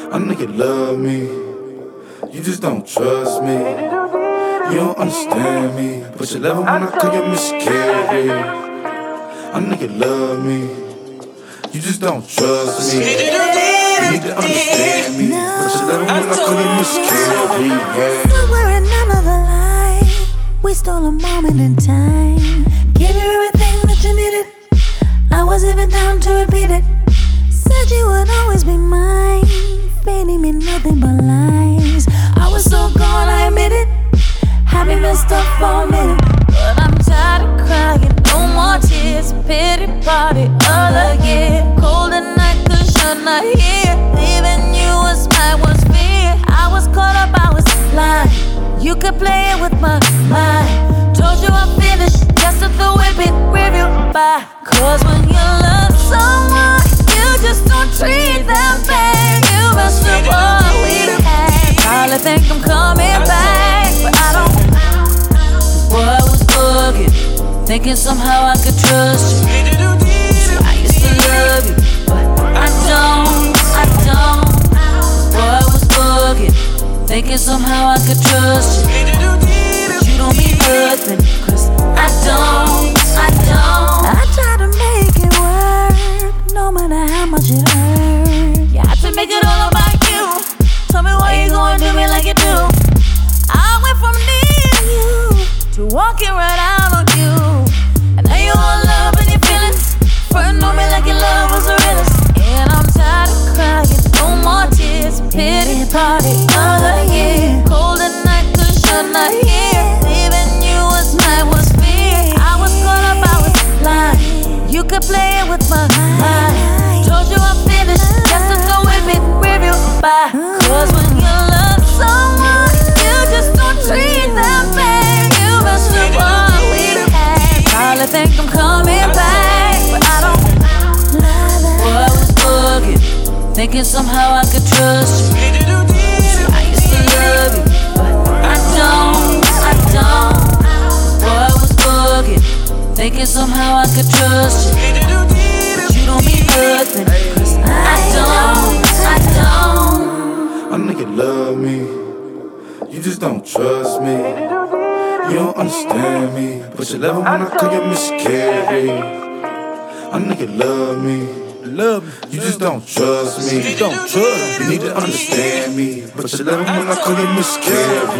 I know you love me, you just don't trust me. You don't understand me, but you love it when I call you Miss Carey. I know you love me, you just don't trust me. You need to understand me, but you love it when I call you Miss Carey. Yeah. Somewhere in another life, we stole a moment in time. Gave you everything that you needed. I was even down to repeat it. Said you would always be mine. Feeding me nothing but lies. I was so gone, I admit it. Having messed up for a minute, but I'm tired of crying. No more tears. Pity party other year. Cold at night 'cause you're not here. Leaving you was my worst fear. I was caught up, I was blind. You could play it with my mind. Told you I'm finished, just to throw it with review by. 'Cause when you love someone, you just don't treat them bad. You mess up what we had. Probably think I'm coming back, but I don't. Boy, I was bugging, thinking somehow I could trust you. I used to love you, but I don't. Boy, I was bugging, thinking somehow I could trust you. But you don't mean nothing, 'cause I don't. I try to make it work, no matter how much it hurt. You have to make it all about you. Tell me why you gonna do me like you do. I went from needing you to walking right out on you. And now you all love and your feelings. Front on me like your love was the realest. And I'm tired of crying, no more tears. Pity party other year. Cold at night 'cause you're not here. Leaving you was my worst fear. I was caught up, I was blind. You could play it with my mind. Told you I'm finished, just to throw it with review by. 'Cause when you love someone, you just don't treat them bad. You mess up what we had. Probably think I'm coming back, but I don't. Boy, I was bugging, thinking somehow I could trust you. I used to love you, but I don't. Boy, I was bugging, thinking somehow I could trust you. But you don't mean nothing, 'cause I don't. I know you love me, you just don't trust me. You don't understand me, but you love it when I call you Miss Carey. I know you love me, you just don't trust me. You need to understand me, but you love it when I call you Miss Carey.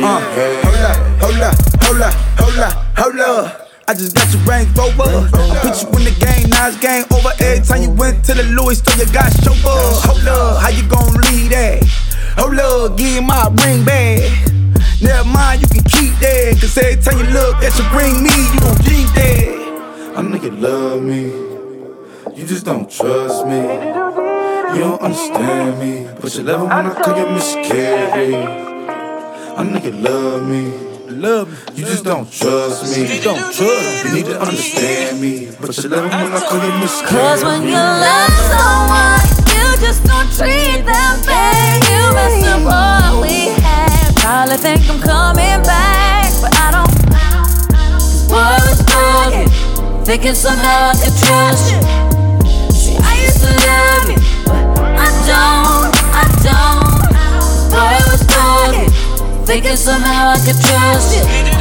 Hold up. I just got your Range Rover. I put you in the game, now it's game over. Every time you went to the Louis store, you got chauffeur. Hold up, how you gon' leave that? Hold up, give my ring back. Never mind, you can keep that. 'Cause every time you look at you bring me, you gon' keep that. I know you love me, you just don't trust me. You don't understand me, but you love it when I call you Miss Carey. I know you love me, you just don't trust me. You need to understand me, but you love it when I call you Miss Carey. 'Cause when you love someone, you just don't treat them bad. You mess up what we had. Probably think I'm coming back, but I don't. Boy, I was bugging, thinking somehow I could trust you. See, I used to love you, but I don't. Boy, I was bugging, thinking somehow I could trust you.